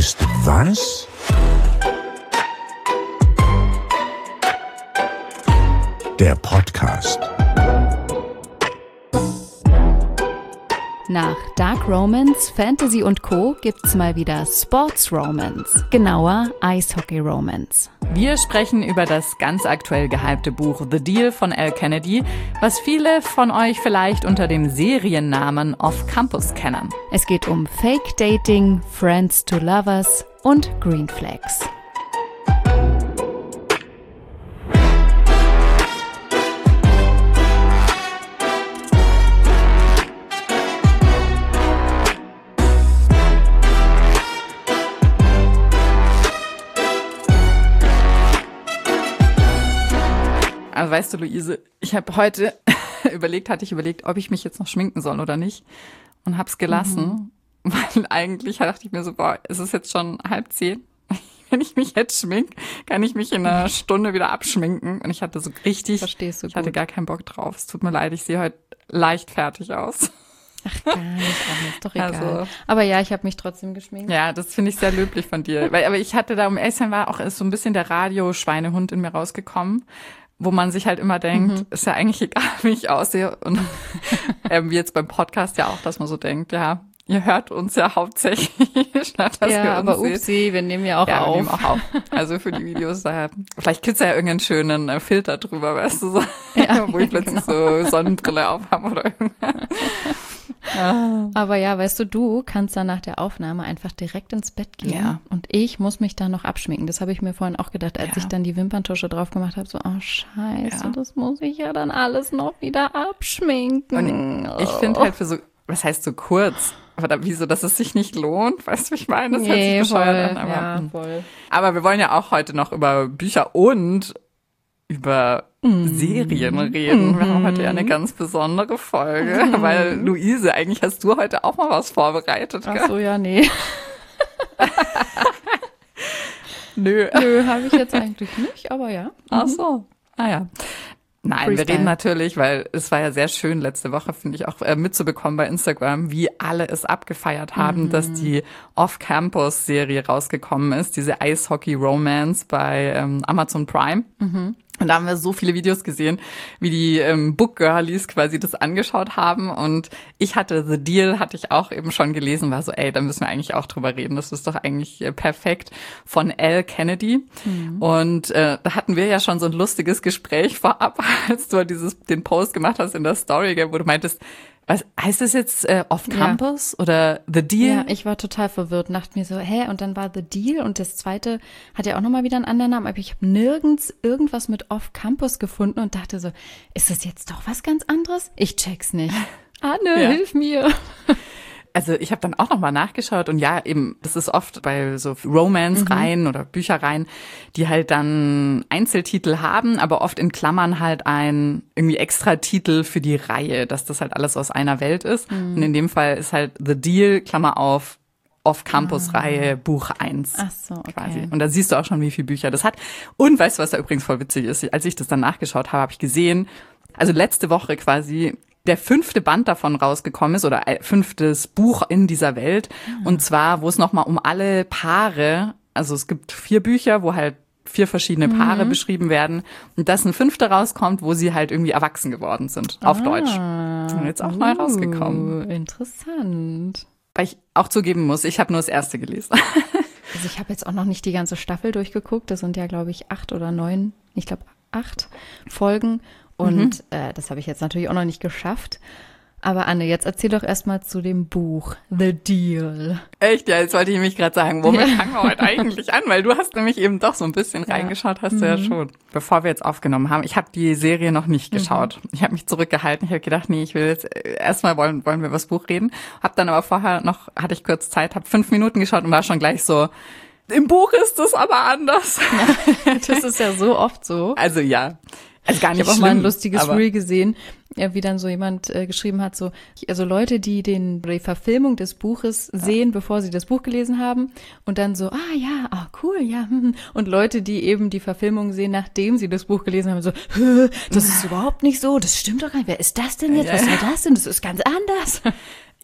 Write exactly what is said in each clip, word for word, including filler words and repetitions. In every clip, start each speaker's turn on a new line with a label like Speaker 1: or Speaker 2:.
Speaker 1: ist was? Der Podcast.
Speaker 2: Nach Dark Romance, Fantasy und Co. gibt's mal wieder Sports Romance, genauer Eishockey Romance.
Speaker 3: Wir sprechen über das ganz aktuell gehypte Buch The Deal von Elle Kennedy, was viele von euch vielleicht unter dem Seriennamen Off Campus kennen.
Speaker 2: Es geht um Fake Dating, Friends to Lovers und Green Flags.
Speaker 3: Also weißt du, Luise, ich habe heute überlegt, hatte ich überlegt, ob ich mich jetzt noch schminken soll oder nicht und hab's gelassen, mhm. weil eigentlich dachte ich mir so, boah, es ist jetzt schon halb zehn. Wenn ich mich jetzt schmink, kann ich mich in einer Stunde wieder abschminken und ich hatte so richtig,
Speaker 2: Verstehst du
Speaker 3: ich hatte
Speaker 2: gut.
Speaker 3: gar keinen Bock drauf. Es tut mir leid, ich sehe heute leicht fertig aus.
Speaker 2: Ach, gar nicht, auch ist doch egal.
Speaker 3: Also,
Speaker 2: aber ja, ich habe mich trotzdem geschminkt.
Speaker 3: Ja, das finde ich sehr löblich von dir. Weil, aber ich hatte da, um ehrlich zu sein, war auch ist so ein bisschen der Radio-Schweinehund in mir rausgekommen, wo man sich halt immer denkt, mhm. ist ja eigentlich egal, wie ich aussehe. Und ähm, wie jetzt beim Podcast ja auch, dass man so denkt, ja, ihr hört uns ja hauptsächlich, statt dass
Speaker 2: ja,
Speaker 3: wir uns
Speaker 2: aber
Speaker 3: seht.
Speaker 2: upsi, wir nehmen ja auch
Speaker 3: ja,
Speaker 2: auf.
Speaker 3: Wir nehmen auch auf. Also für die Videos, da, vielleicht gibt's ja irgendeinen schönen äh, Filter drüber, weißt du, so,
Speaker 2: ja,
Speaker 3: wo ich plötzlich
Speaker 2: genau.
Speaker 3: so Sonnenbrille aufhabe oder irgendwas. Ja.
Speaker 2: Aber ja, weißt du, du kannst dann nach der Aufnahme einfach direkt ins Bett gehen.
Speaker 3: Ja.
Speaker 2: Und ich muss mich dann noch abschminken. Das habe ich mir vorhin auch gedacht, als
Speaker 3: Ja.
Speaker 2: ich dann die Wimperntusche drauf gemacht habe. So, oh scheiße,
Speaker 3: Ja.
Speaker 2: das muss ich ja dann alles noch wieder abschminken.
Speaker 3: Und ich finde halt für so, was heißt so kurz? Aber da, wieso, dass es sich nicht lohnt? Weißt du, wie ich meine? Das hört sich
Speaker 2: Nee,
Speaker 3: bescheuert
Speaker 2: voll,
Speaker 3: an. Aber,
Speaker 2: ja,
Speaker 3: hm.
Speaker 2: voll.
Speaker 3: aber wir wollen ja auch heute noch über Bücher und über
Speaker 2: Mm.
Speaker 3: Serien reden. Wir haben
Speaker 2: Mhm.
Speaker 3: heute ja eine ganz besondere Folge,
Speaker 2: Mhm.
Speaker 3: weil Luise, eigentlich hast du heute auch mal was vorbereitet.
Speaker 2: Ach
Speaker 3: Gell?
Speaker 2: so, ja, nee.
Speaker 3: Nö.
Speaker 2: Nö, habe ich jetzt eigentlich nicht, aber ja.
Speaker 3: Ach so. Ah ja. Nein,
Speaker 2: Freestyle.
Speaker 3: wir reden natürlich, weil es war ja sehr schön letzte Woche, finde ich, auch äh, mitzubekommen bei Instagram, wie alle es abgefeiert haben,
Speaker 2: Mhm.
Speaker 3: dass die Off-Campus-Serie rausgekommen ist, diese Eishockey-Romance bei ähm, Amazon Prime.
Speaker 2: Mhm.
Speaker 3: Und da haben wir so viele Videos gesehen, wie die ähm, Book-Girlies quasi das angeschaut haben. Und ich hatte The Deal, hatte ich auch eben schon gelesen, war so, ey, da müssen wir eigentlich auch drüber reden. Das ist doch eigentlich äh, perfekt von Elle Kennedy. Mhm. Und äh, da hatten wir ja schon so ein lustiges Gespräch vorab, als du dieses den Post gemacht hast in der Story, wo du meintest, was heißt das jetzt äh, Off-Campus ja. oder The Deal?
Speaker 2: Ja, ich war total verwirrt, dachte mir so, hä, und dann war The Deal und das zweite hat ja auch nochmal wieder einen anderen Namen, aber ich habe nirgends irgendwas mit Off-Campus gefunden und dachte so, ist das jetzt doch was ganz anderes? Ich check's nicht. Anne,
Speaker 3: ja.
Speaker 2: hilf mir.
Speaker 3: Also ich habe dann auch nochmal nachgeschaut und ja, eben, das ist oft bei so Romance-Reihen mhm. oder Bücherreihen, die halt dann Einzeltitel haben, aber oft in Klammern halt ein irgendwie Extra-Titel für die Reihe, dass das halt alles aus einer Welt ist. Mhm. Und in dem Fall ist halt The Deal, Klammer auf, Off-Campus-Reihe, ah. Buch eins.
Speaker 2: Ach so, okay.
Speaker 3: Quasi. Und da siehst du auch schon, wie viele Bücher das hat. Und weißt du, was da übrigens voll witzig ist? Als ich das dann nachgeschaut habe, habe ich gesehen, also letzte Woche quasi, der fünfte Band davon rausgekommen ist oder fünftes Buch in dieser Welt. Mhm. Und zwar, wo es nochmal um alle Paare, also es gibt vier Bücher, wo halt vier verschiedene Paare mhm. beschrieben werden. Und dass ein fünfter rauskommt, wo sie halt irgendwie erwachsen geworden sind, auf ah. Deutsch. Und jetzt auch uh, neu rausgekommen.
Speaker 2: Interessant.
Speaker 3: Weil ich auch zugeben muss, ich habe nur das erste gelesen.
Speaker 2: Also ich habe jetzt auch noch nicht die ganze Staffel durchgeguckt. Das sind ja, glaube ich, acht oder neun, ich glaube acht Folgen. Und mhm. äh, das habe ich jetzt natürlich auch noch nicht geschafft. Aber Anne, jetzt erzähl doch erstmal zu dem Buch The Deal.
Speaker 3: Echt? Ja, jetzt wollte ich mich gerade sagen, womit fangen wir heute eigentlich an? Weil du hast nämlich eben doch so ein bisschen ja. reingeschaut, hast mhm. du ja schon. Bevor wir jetzt aufgenommen haben, ich habe die Serie noch nicht geschaut. Mhm. Ich habe mich zurückgehalten. Ich habe gedacht, nee, ich will jetzt erstmal wollen, wollen wir über das Buch reden. Hab dann aber vorher noch, hatte ich kurz Zeit, habe fünf Minuten geschaut und war schon gleich so, im Buch ist es aber anders.
Speaker 2: Ja, das ist ja so oft so.
Speaker 3: Also ja. Also gar nicht
Speaker 2: ich habe auch
Speaker 3: schlimm,
Speaker 2: mal ein lustiges
Speaker 3: aber
Speaker 2: Reel gesehen, ja, wie dann so jemand äh, geschrieben hat, so also Leute, die den die Verfilmung des Buches ja. sehen, bevor sie das Buch gelesen haben und dann so, ah ja, ah cool, ja, hm, und Leute, die eben die Verfilmung sehen, nachdem sie das Buch gelesen haben, so, das ist überhaupt nicht so, das stimmt doch gar nicht, wer ist das denn jetzt, was soll das denn, das ist ganz anders.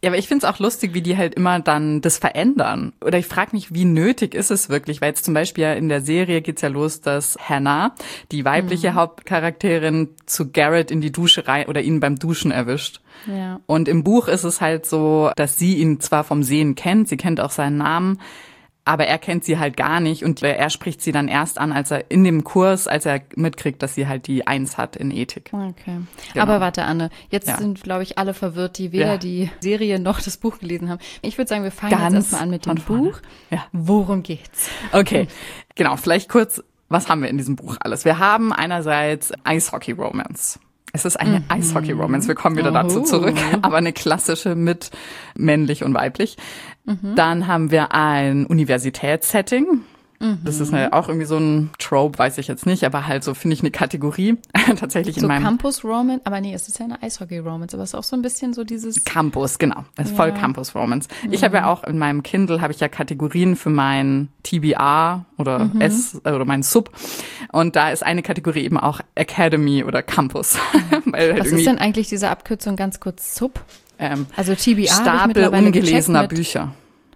Speaker 3: Ja, aber ich find's auch lustig, wie die halt immer dann das verändern. Oder ich frage mich, wie nötig ist es wirklich? Weil jetzt zum Beispiel ja in der Serie geht's ja los, dass Hannah, die weibliche mhm. Hauptcharakterin, zu Garrett in die Dusche rein oder ihn beim Duschen erwischt.
Speaker 2: Ja.
Speaker 3: Und im Buch ist es halt so, dass sie ihn zwar vom Sehen kennt, sie kennt auch seinen Namen, aber er kennt sie halt gar nicht und er spricht sie dann erst an, als er in dem Kurs, als er mitkriegt, dass sie halt die Eins hat in Ethik.
Speaker 2: Okay.
Speaker 3: Genau.
Speaker 2: Aber warte, Anne, jetzt
Speaker 3: Ja.
Speaker 2: sind, glaube ich, alle verwirrt, die weder
Speaker 3: Ja.
Speaker 2: die Serie noch das Buch gelesen haben. Ich würde sagen, wir fangen
Speaker 3: Ganz
Speaker 2: jetzt erstmal an mit dem
Speaker 3: von vorne.
Speaker 2: Buch.
Speaker 3: Ja.
Speaker 2: Worum geht's?
Speaker 3: Okay, genau, vielleicht kurz, was haben wir in diesem Buch alles? Wir haben einerseits Eishockey-Romance. Es ist eine mhm. Eishockey-Romance, wir kommen wieder dazu
Speaker 2: Oh.
Speaker 3: zurück, aber eine klassische mit männlich und weiblich. Mhm. Dann haben wir ein Universitätssetting. Mhm. Das ist eine, auch irgendwie so ein Trope, weiß ich jetzt nicht, aber halt so finde ich eine Kategorie tatsächlich
Speaker 2: So
Speaker 3: in meinem
Speaker 2: Campus-Romance, aber nee, es ist ja eine Eishockey-Romance, aber es ist auch so ein bisschen so dieses...
Speaker 3: Campus, genau. Es ist
Speaker 2: Ja.
Speaker 3: voll Campus-Romance. Mhm. Ich habe ja auch in meinem Kindle habe ich ja Kategorien für mein T B R oder
Speaker 2: Mhm.
Speaker 3: S oder mein Sub. Und da ist eine Kategorie eben auch Academy oder Campus. Weil halt
Speaker 2: Was ist denn eigentlich diese Abkürzung ganz kurz Sub?
Speaker 3: ähm,
Speaker 2: Also T B R habe ich
Speaker 3: Stapel
Speaker 2: mittlerweile
Speaker 3: ungelesener
Speaker 2: gecheckt mit,
Speaker 3: Bücher.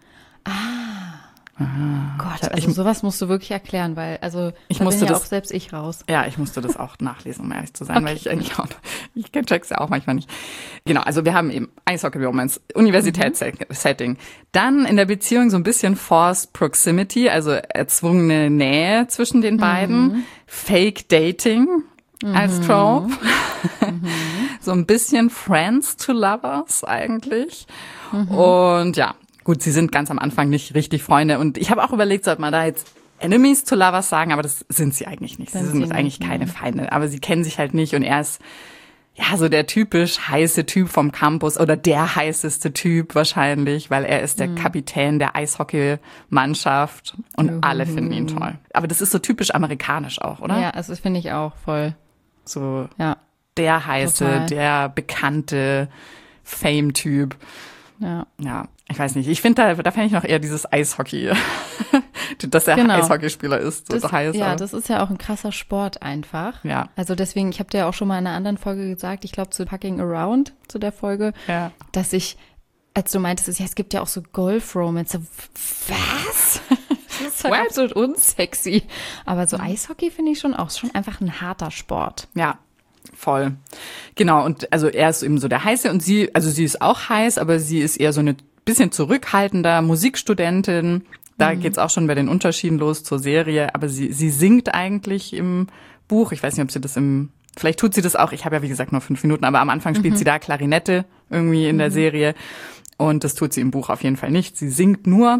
Speaker 2: Gott,
Speaker 3: Ich-
Speaker 2: also sowas musst du wirklich erklären, weil also
Speaker 3: Ich
Speaker 2: da
Speaker 3: musste
Speaker 2: bin ja
Speaker 3: das-
Speaker 2: auch selbst ich raus.
Speaker 3: Ja, ich musste das auch nachlesen, um ehrlich zu sein,
Speaker 2: Okay.
Speaker 3: weil ich eigentlich auch, ich check's ja auch manchmal nicht. Genau, also wir haben eben Eishockey-Romance, Universitätssetting. Dann in der Beziehung so ein bisschen Forced Proximity, also erzwungene Nähe zwischen den beiden. Fake Dating als Trope. So ein bisschen Friends to Lovers eigentlich. Und ja, gut, sie sind ganz am Anfang nicht richtig Freunde. Und ich habe auch überlegt, sollte man da jetzt Enemies to Lovers sagen, aber das sind sie eigentlich nicht. Sie
Speaker 2: Sind
Speaker 3: sind
Speaker 2: sie
Speaker 3: eigentlich
Speaker 2: nicht,
Speaker 3: keine Feinde. Aber sie kennen sich halt nicht und er ist ja so der typisch heiße Typ vom Campus oder der heißeste Typ wahrscheinlich, weil er ist der Kapitän der Eishockey-Mannschaft und
Speaker 2: Juhu.
Speaker 3: alle finden ihn toll. Aber das ist so typisch amerikanisch auch, oder?
Speaker 2: Ja, also das finde ich auch voll.
Speaker 3: So
Speaker 2: Ja,
Speaker 3: der heiße,
Speaker 2: Total.
Speaker 3: der bekannte Fame-Typ.
Speaker 2: ja.
Speaker 3: Ja, ich weiß nicht. Ich finde, da, da fände ich noch eher dieses Eishockey, dass er
Speaker 2: Genau.
Speaker 3: Eishockeyspieler ist, so
Speaker 2: Das,
Speaker 3: heiß.
Speaker 2: ja,
Speaker 3: aber-
Speaker 2: das ist ja auch ein krasser Sport einfach.
Speaker 3: Ja.
Speaker 2: Also deswegen, ich habe dir ja auch schon mal in einer anderen Folge gesagt, ich glaube zu Fucking Around, zu der Folge,
Speaker 3: Ja.
Speaker 2: dass ich, als du meintest, ja, es gibt ja auch so Golf-Romance. So, was? Das ist halt
Speaker 3: What?
Speaker 2: absolut unsexy. Aber so Eishockey finde ich schon auch schon einfach ein harter Sport.
Speaker 3: Ja, voll. Genau, und also er ist eben so der Heiße und sie, also sie ist auch heiß, aber sie ist eher so eine bisschen zurückhaltender Musikstudentin. Da
Speaker 2: Mhm.
Speaker 3: geht's auch schon bei den Unterschieden los zur Serie, aber sie, sie singt eigentlich im Buch. Ich weiß nicht, ob sie das im, vielleicht tut sie das auch, ich habe ja wie gesagt nur fünf Minuten, aber am Anfang spielt
Speaker 2: Mhm.
Speaker 3: sie da Klarinette irgendwie in der Serie und das tut sie im Buch auf jeden Fall nicht. Sie singt nur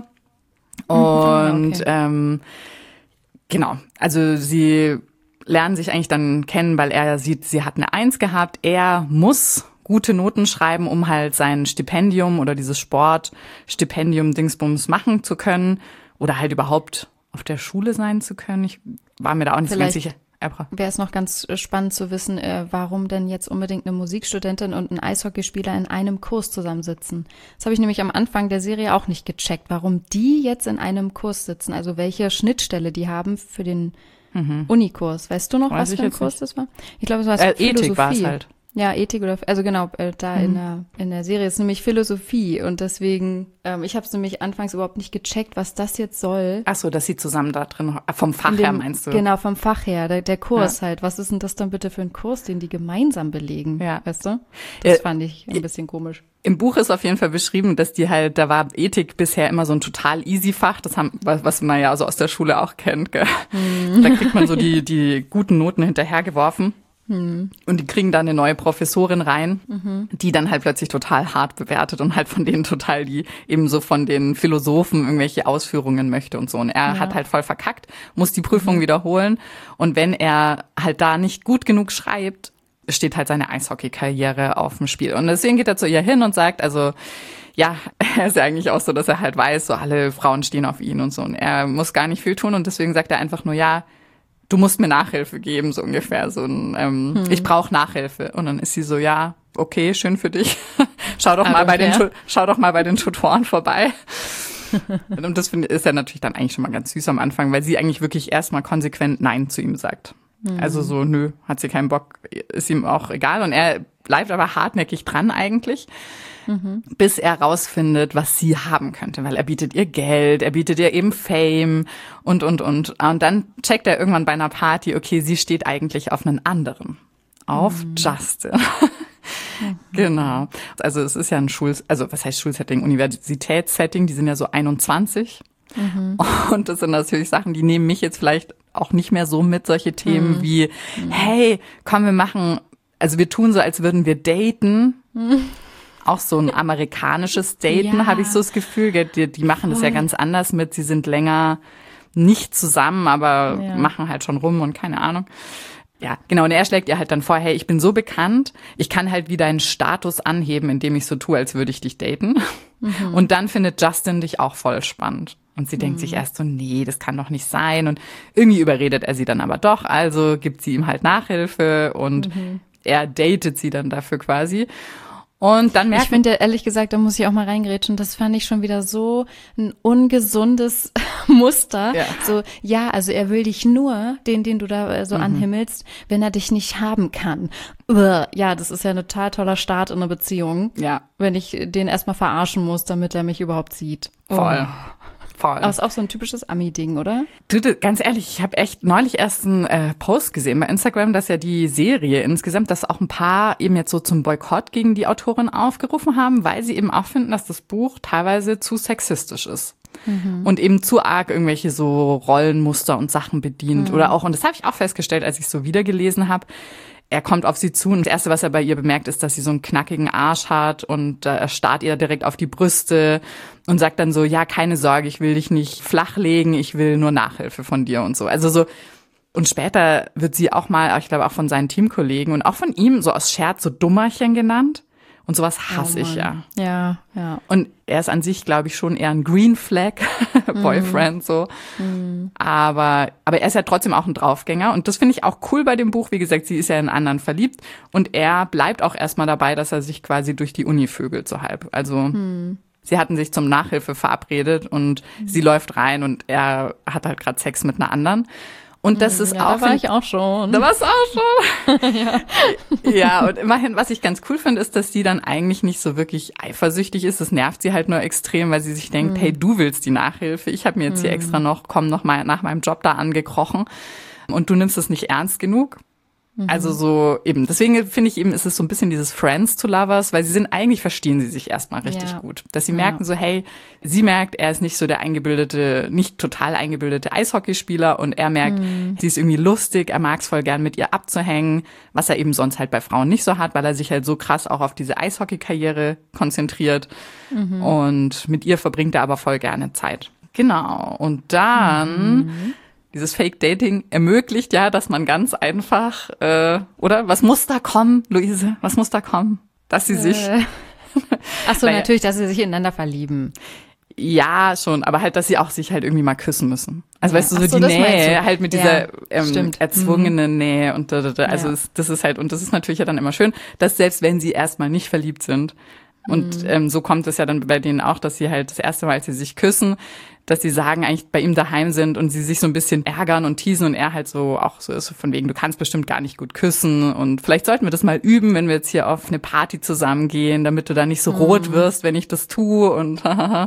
Speaker 3: und
Speaker 2: okay.
Speaker 3: ähm, genau, also sie lernen sich eigentlich dann kennen, weil er sieht, sie hat eine Eins gehabt. Er muss gute Noten schreiben, um halt sein Stipendium oder dieses Sportstipendium Dingsbums machen zu können oder halt überhaupt auf der Schule sein zu können. Ich war mir da auch nicht so ganz
Speaker 2: Vielleicht-
Speaker 3: sicher. Ebra.
Speaker 2: Wäre es noch ganz äh, spannend zu wissen, äh, warum denn jetzt unbedingt eine Musikstudentin und ein Eishockeyspieler in einem Kurs zusammensitzen. Das habe ich nämlich am Anfang der Serie auch nicht gecheckt, warum die jetzt in einem Kurs sitzen, also welche Schnittstelle die haben für den Unikurs. Weißt du noch,
Speaker 3: Weiß
Speaker 2: was
Speaker 3: ich
Speaker 2: für ein
Speaker 3: jetzt
Speaker 2: Kurs
Speaker 3: nicht.
Speaker 2: das war? Ich glaube, es war
Speaker 3: Äh,
Speaker 2: Philosophie.
Speaker 3: Ethik war es halt.
Speaker 2: Ja, Ethik oder, also genau, äh, da in der in der Serie ist nämlich Philosophie und deswegen, ähm, ich habe es nämlich anfangs überhaupt nicht gecheckt, was das jetzt soll.
Speaker 3: Ach so, dass sie zusammen da drin, ah, vom Fach
Speaker 2: In
Speaker 3: her
Speaker 2: dem-
Speaker 3: meinst du?
Speaker 2: Genau, vom Fach her, der, der Kurs halt. Was ist denn das dann bitte für ein Kurs, den die gemeinsam belegen?
Speaker 3: Ja.
Speaker 2: Weißt du? Das
Speaker 3: Äh,
Speaker 2: fand ich ein bisschen komisch.
Speaker 3: Im Buch ist auf jeden Fall beschrieben, dass die halt, da war Ethik bisher immer so ein total easy Fach, das haben, was, was man ja so aus der Schule auch kennt, gell? Da kriegt man so die, die guten Noten hinterhergeworfen. Und die kriegen dann eine neue Professorin rein, die dann halt plötzlich total hart bewertet und halt von denen total die eben so von den Philosophen irgendwelche Ausführungen möchte und so. Und er
Speaker 2: Ja.
Speaker 3: hat halt voll verkackt, muss die Prüfung wiederholen. Und wenn er halt da nicht gut genug schreibt, steht halt seine Eishockey-Karriere auf dem Spiel. Und deswegen geht er zu ihr hin und sagt, also, ja, er ist ja eigentlich auch so, dass er halt weiß, so alle Frauen stehen auf ihn und so. Und er muss gar nicht viel tun und deswegen sagt er einfach nur, ja, du musst mir Nachhilfe geben, so ungefähr. So ein, ähm, ich brauche Nachhilfe. Und dann ist sie so, ja, okay, schön für dich. schau doch
Speaker 2: I
Speaker 3: mal
Speaker 2: don't
Speaker 3: bei den,
Speaker 2: care.
Speaker 3: Tu- schau doch mal bei den Tutoren vorbei. Und das finde ist ja natürlich dann eigentlich schon mal ganz süß am Anfang, weil sie eigentlich wirklich erstmal konsequent Nein zu ihm sagt. Also so, nö, hat sie keinen Bock, ist ihm auch egal. Und er bleibt aber hartnäckig dran eigentlich, mhm. bis er rausfindet, was sie haben könnte, weil er bietet ihr Geld, er bietet ihr eben Fame und, und, und. Und dann checkt er irgendwann bei einer Party, okay, sie steht eigentlich auf einen anderen, auf mhm. Justin. Mhm. Genau. Also es ist ja ein Schul, also was heißt Schulsetting, Universitätssetting, die sind ja so einundzwanzig. Mhm. Und das sind natürlich Sachen, die nehmen mich jetzt vielleicht auch nicht mehr so mit, solche Themen mhm. wie, hey, komm, wir machen, also wir tun so, als würden wir daten. Mhm. Auch so ein amerikanisches Daten, ja. habe ich so das Gefühl. Die, die machen das ja ganz anders mit, sie sind länger nicht zusammen, aber ja. machen halt schon rum und keine Ahnung. Ja, genau. Und er schlägt ihr halt dann vor, hey, ich bin so bekannt, ich kann halt wie deinen Status anheben, indem ich so tue, als würde ich dich daten. Mhm. Und dann findet Justin dich auch voll spannend. Und sie mhm. denkt sich erst so, nee, das kann doch nicht sein. Und irgendwie überredet er sie dann aber doch. Also gibt sie ihm halt Nachhilfe und mhm. er datet sie dann dafür quasi. Und dann merkt
Speaker 2: ich finde, ehrlich gesagt, da muss ich auch mal reingrätschen, das fand ich schon wieder so ein ungesundes Muster. Ja. So, ja, also er will dich nur, den, den du da so mhm. anhimmelst, wenn er dich nicht haben kann. Uah, ja, das ist ja ein total toller Start in eine Beziehung. Ja. Wenn ich den erstmal verarschen muss, damit er mich überhaupt sieht.
Speaker 3: Voll.
Speaker 2: Oh.
Speaker 3: Voll.
Speaker 2: Aber ist auch so ein typisches Ami-Ding, oder?
Speaker 3: Du, ganz ehrlich, ich habe echt neulich erst einen äh, Post gesehen bei Instagram, dass ja die Serie insgesamt, dass auch ein paar eben jetzt so zum Boykott gegen die Autorin aufgerufen haben, weil sie eben auch finden, dass das Buch teilweise zu sexistisch ist. Mhm. Und eben zu arg irgendwelche so Rollenmuster und Sachen bedient. Mhm. Oder auch, und das habe ich auch festgestellt, als ich so wiedergelesen habe, er kommt auf sie zu und das Erste, was er bei ihr bemerkt, ist, dass sie so einen knackigen Arsch hat und äh, er starrt ihr direkt auf die Brüste und sagt dann so, ja, keine Sorge, ich will dich nicht flachlegen, ich will nur Nachhilfe von dir und so. Also so, und später wird sie auch mal, ich glaube auch von seinen Teamkollegen und auch von ihm so aus Scherz so Dummerchen genannt. Und sowas hasse oh ich ja.
Speaker 2: Ja, ja.
Speaker 3: Und er ist an sich, glaube ich, schon eher ein Green Flag Boyfriend, mm. so. Mm. Aber, aber er ist ja trotzdem auch ein Draufgänger. Und das finde ich auch cool bei dem Buch. Wie gesagt, sie ist ja in einen anderen verliebt. Und er bleibt auch erstmal dabei, dass er sich quasi durch die Uni vögelt, so halb. Also, mm. sie hatten sich zum Nachhilfe verabredet und mm. sie läuft rein und er hat halt gerade Sex mit einer anderen. Und das ist
Speaker 2: ja,
Speaker 3: auch.
Speaker 2: Da war ich auch schon.
Speaker 3: Da warst du auch schon. ja. ja, und immerhin, was ich ganz cool finde, ist, dass sie dann eigentlich nicht so wirklich eifersüchtig ist. Das nervt sie halt nur extrem, weil sie sich denkt, mhm. hey, du willst die Nachhilfe. Ich habe mir jetzt hier mhm. extra noch, komm noch mal nach meinem Job da angekrochen. Und du nimmst es nicht ernst genug. Mhm. Also so eben, deswegen finde ich eben, ist es so ein bisschen dieses Friends to Lovers, weil sie sind, eigentlich verstehen sie sich erstmal richtig ja. gut. Dass sie ja. merken so, hey, sie merkt, er ist nicht so der eingebildete, nicht total eingebildete Eishockeyspieler und er merkt, mhm. sie ist irgendwie lustig, er mag es voll gern mit ihr abzuhängen, was er eben sonst halt bei Frauen nicht so hat, weil er sich halt so krass auch auf diese Eishockey-Karriere konzentriert mhm. und mit ihr verbringt er aber voll gerne Zeit. Genau, und dann... Mhm. Dieses Fake-Dating ermöglicht ja, dass man ganz einfach, äh, oder? Was muss da kommen, Luise? Was muss da kommen? Dass sie sich...
Speaker 2: Äh. Ach so, naja. Natürlich, dass sie sich ineinander verlieben.
Speaker 3: Ja, schon, aber halt, dass sie auch sich halt irgendwie mal küssen müssen. Also ja. weißt du, so, so die Nähe, halt mit dieser ja, ähm, erzwungenen mhm. Nähe und da, da, da. Also ja. es, das ist halt, und das ist natürlich ja dann immer schön, dass selbst wenn sie erstmal nicht verliebt sind, und mhm. ähm, so kommt es ja dann bei denen auch, dass sie halt das erste Mal, als sie sich küssen, dass sie sagen, eigentlich bei ihm daheim sind und sie sich so ein bisschen ärgern und teasen und er halt so auch so ist, von wegen, du kannst bestimmt gar nicht gut küssen und vielleicht sollten wir das mal üben, wenn wir jetzt hier auf eine Party zusammengehen, damit du da nicht so mhm. rot wirst, wenn ich das tue und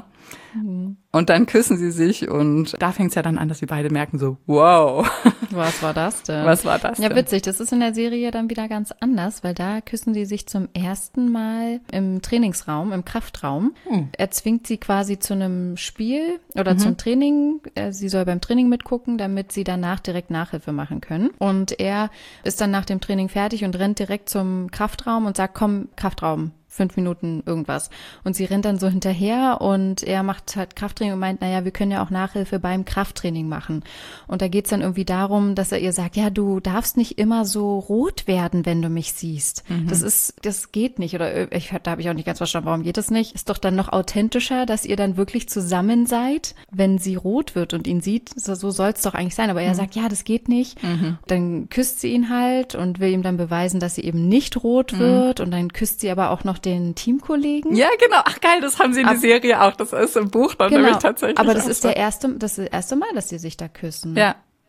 Speaker 3: mhm. und dann küssen sie sich und da fängt es ja dann an, dass sie beide merken so, wow.
Speaker 2: Was war das denn?
Speaker 3: Was war das denn?
Speaker 2: Ja, witzig, das ist in der Serie dann wieder ganz anders, weil da küssen sie sich zum ersten Mal im Trainingsraum, im Kraftraum. Mhm. Er zwingt sie quasi zu einem Spiel oder mhm. zum Training. Sie soll beim Training mitgucken, damit sie danach direkt Nachhilfe machen können. Und er ist dann nach dem Training fertig und rennt direkt zum Kraftraum und sagt, komm, Kraftraum. Fünf Minuten irgendwas. Und sie rennt dann so hinterher und er macht halt Krafttraining und meint, naja, wir können ja auch Nachhilfe beim Krafttraining machen. Und da geht's dann irgendwie darum, dass er ihr sagt, ja, du darfst nicht immer so rot werden, wenn du mich siehst. Mhm. Das ist, das geht nicht. Oder ich, da habe ich auch nicht ganz verstanden, warum geht das nicht? Ist doch dann noch authentischer, dass ihr dann wirklich zusammen seid, wenn sie rot wird und ihn sieht. So, so soll es doch eigentlich sein. Aber er mhm. sagt, ja, das geht nicht. Mhm. Dann küsst sie ihn halt und will ihm dann beweisen, dass sie eben nicht rot mhm. wird. Und dann küsst sie aber auch noch den Teamkollegen.
Speaker 3: Ja, genau. Ach geil, das haben sie in der Serie auch. Das ist im Buch dann
Speaker 2: genau.
Speaker 3: nämlich tatsächlich.
Speaker 2: Aber das ist der erste, das ist das erste Mal, dass sie sich da küssen.
Speaker 3: Ja.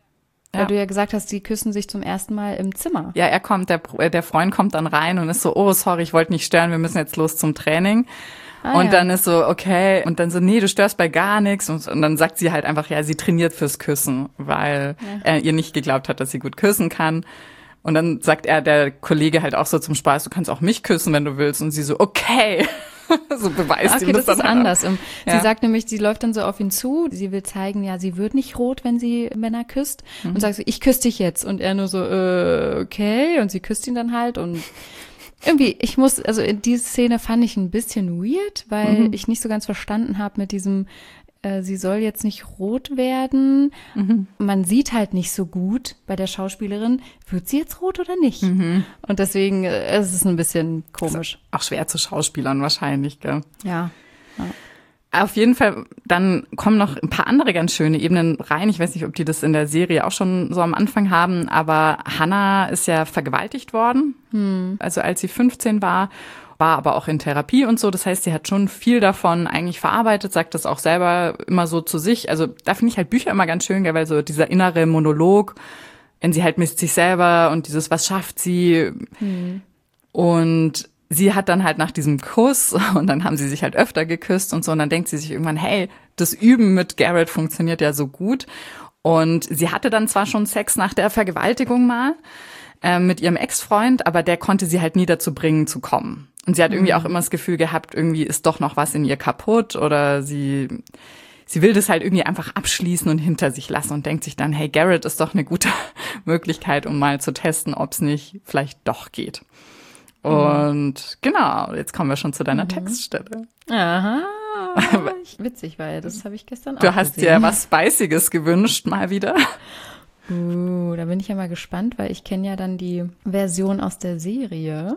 Speaker 2: Weil du ja gesagt hast, die küssen sich zum ersten Mal im Zimmer.
Speaker 3: Ja, er kommt, der, der Freund kommt dann rein und ist so, oh, sorry, ich wollte nicht stören, wir müssen jetzt los zum Training. Ah, und ja. dann ist so, okay, und dann so, nee, du störst bei gar nichts. Und, und dann sagt sie halt einfach, ja, sie trainiert fürs Küssen, weil ja. er ihr nicht geglaubt hat, dass sie gut küssen kann. Und dann sagt er, der Kollege halt auch so zum Spaß, du kannst auch mich küssen, wenn du willst. Und sie so, okay. So beweist
Speaker 2: okay,
Speaker 3: ihm das,
Speaker 2: das
Speaker 3: dann
Speaker 2: ist anders. Ja. Sie sagt nämlich, sie läuft dann so auf ihn zu, sie will zeigen, ja, sie wird nicht rot, wenn sie Männer küsst mhm. und sagt so, ich küsse dich jetzt und er nur so, äh, okay und sie küsst ihn dann halt und irgendwie, ich muss, also in diese Szene fand ich ein bisschen weird, weil mhm. ich nicht so ganz verstanden habe mit diesem, äh, sie soll jetzt nicht rot werden. Mhm. Man sieht halt nicht so gut bei der Schauspielerin, wird sie jetzt rot oder nicht? Mhm. Und deswegen äh, es ist es ein bisschen komisch.
Speaker 3: Auch schwer zu Schauspielern wahrscheinlich, gell?
Speaker 2: Ja. ja.
Speaker 3: Auf jeden Fall, dann kommen noch ein paar andere ganz schöne Ebenen rein. Ich weiß nicht, ob die das in der Serie auch schon so am Anfang haben, aber Hannah ist ja vergewaltigt worden, hm. also als sie fünfzehn war, war aber auch in Therapie und so. Das heißt, sie hat schon viel davon eigentlich verarbeitet, sagt das auch selber immer so zu sich. Also da finde ich halt Bücher immer ganz schön, weil so dieser innere Monolog, wenn sie halt misst sich selber und dieses, was schafft sie? Hm. Und sie hat dann halt nach diesem Kuss und dann haben sie sich halt öfter geküsst und so und dann denkt sie sich irgendwann, hey, das Üben mit Garrett funktioniert ja so gut. Und sie hatte dann zwar schon Sex nach der Vergewaltigung mal äh, mit ihrem Ex-Freund, aber der konnte sie halt nie dazu bringen zu kommen. Und sie hat irgendwie auch immer das Gefühl gehabt, irgendwie ist doch noch was in ihr kaputt oder sie sie will das halt irgendwie einfach abschließen und hinter sich lassen und denkt sich dann, hey, Garrett ist doch eine gute Möglichkeit, um mal zu testen, ob es nicht vielleicht doch geht. Und genau, jetzt kommen wir schon zu deiner mhm. Textstelle.
Speaker 2: Aha, witzig, weil das habe ich gestern auch
Speaker 3: Du hast
Speaker 2: gesehen.
Speaker 3: dir was Spiciges gewünscht, mal wieder.
Speaker 2: Uh, da bin ich ja mal gespannt, weil ich kenne ja dann die Version aus der Serie.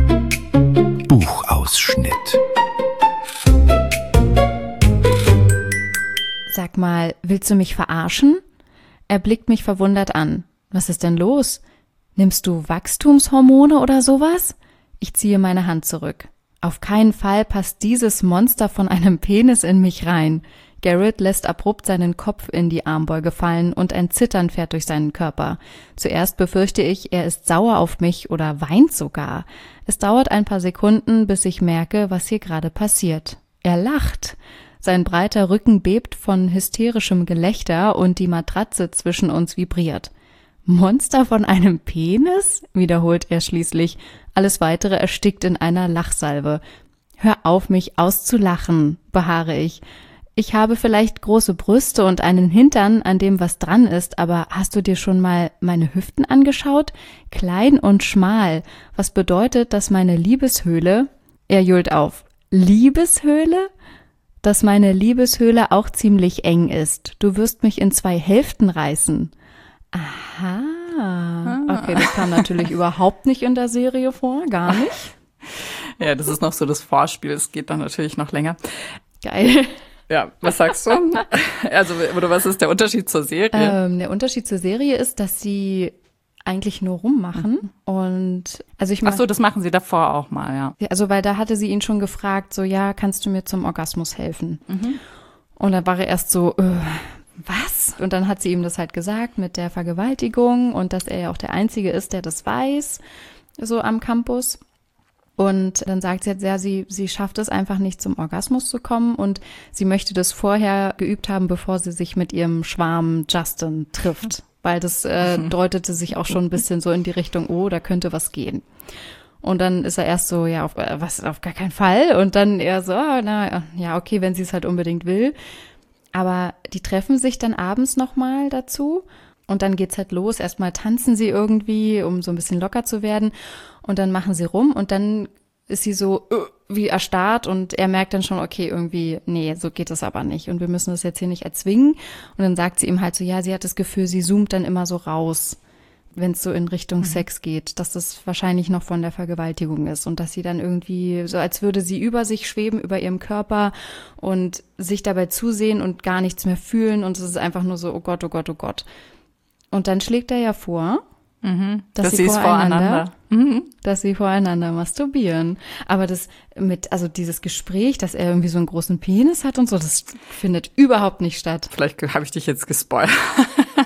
Speaker 1: Buchausschnitt.
Speaker 2: Sag mal, willst du mich verarschen? Er blickt mich verwundert an. Was ist denn los? Nimmst du Wachstumshormone oder sowas? Ich ziehe meine Hand zurück. Auf keinen Fall passt dieses Monster von einem Penis in mich rein. Garrett lässt abrupt seinen Kopf in die Armbeuge fallen und ein Zittern fährt durch seinen Körper. Zuerst befürchte ich, er ist sauer auf mich oder weint sogar. Es dauert ein paar Sekunden, bis ich merke, was hier gerade passiert. Er lacht. Sein breiter Rücken bebt von hysterischem Gelächter und die Matratze zwischen uns vibriert. Monster von einem Penis? Wiederholt er schließlich. Alles Weitere erstickt in einer Lachsalve. Hör auf, mich auszulachen, beharre ich. Ich habe vielleicht große Brüste und einen Hintern, an dem was dran ist, aber hast du dir schon mal meine Hüften angeschaut? Klein und schmal. Was bedeutet, dass meine Liebeshöhle... Er johlt auf. Liebeshöhle? Dass meine Liebeshöhle auch ziemlich eng ist. Du wirst mich in zwei Hälften reißen. Aha. Okay, das kam natürlich überhaupt nicht in der Serie vor, gar nicht.
Speaker 3: Ja, das ist noch so das Vorspiel, es geht dann natürlich noch länger.
Speaker 2: Geil.
Speaker 3: Ja, was sagst du? Also, oder was ist der Unterschied zur Serie?
Speaker 2: Ähm, der Unterschied zur Serie ist, dass sie eigentlich nur rummachen mhm. und also ich mach,
Speaker 3: Ach so, das machen sie davor auch mal, ja.
Speaker 2: Also, weil da hatte sie ihn schon gefragt, so, ja, kannst du mir zum Orgasmus helfen? Mhm. Und dann war er erst so, äh, was? Und dann hat sie ihm das halt gesagt mit der Vergewaltigung und dass er ja auch der Einzige ist, der das weiß, so am Campus. Und dann sagt sie jetzt, ja, sie, sie schafft es einfach nicht zum Orgasmus zu kommen und sie möchte das vorher geübt haben, bevor sie sich mit ihrem Schwarm Justin trifft. Weil das äh, deutete sich auch schon ein bisschen so in die Richtung, oh, da könnte was gehen. Und dann ist er erst so, ja, auf, was, auf gar keinen Fall. Und dann eher so, oh, na, ja, okay, wenn sie es halt unbedingt will. Aber die treffen sich dann abends nochmal dazu und dann geht's halt los. Erstmal tanzen sie irgendwie, um so ein bisschen locker zu werden und dann machen sie rum und dann ist sie so uh, wie erstarrt und er merkt dann schon, okay, irgendwie, nee, so geht es aber nicht und wir müssen das jetzt hier nicht erzwingen. Und dann sagt sie ihm halt so, ja, sie hat das Gefühl, sie zoomt dann immer so raus, wenn es so in Richtung mhm. Sex geht, dass das wahrscheinlich noch von der Vergewaltigung ist und dass sie dann irgendwie so, als würde sie über sich schweben, über ihrem Körper und sich dabei zusehen und gar nichts mehr fühlen und es ist einfach nur so, oh Gott, oh Gott, oh Gott. Und dann schlägt er ja vor, mhm. dass, dass sie voreinander, voreinander. Mhm. dass sie voreinander masturbieren. Aber das mit, also dieses Gespräch, dass er irgendwie so einen großen Penis hat und so, das findet überhaupt nicht statt.
Speaker 3: Vielleicht habe ich dich jetzt gespoilert.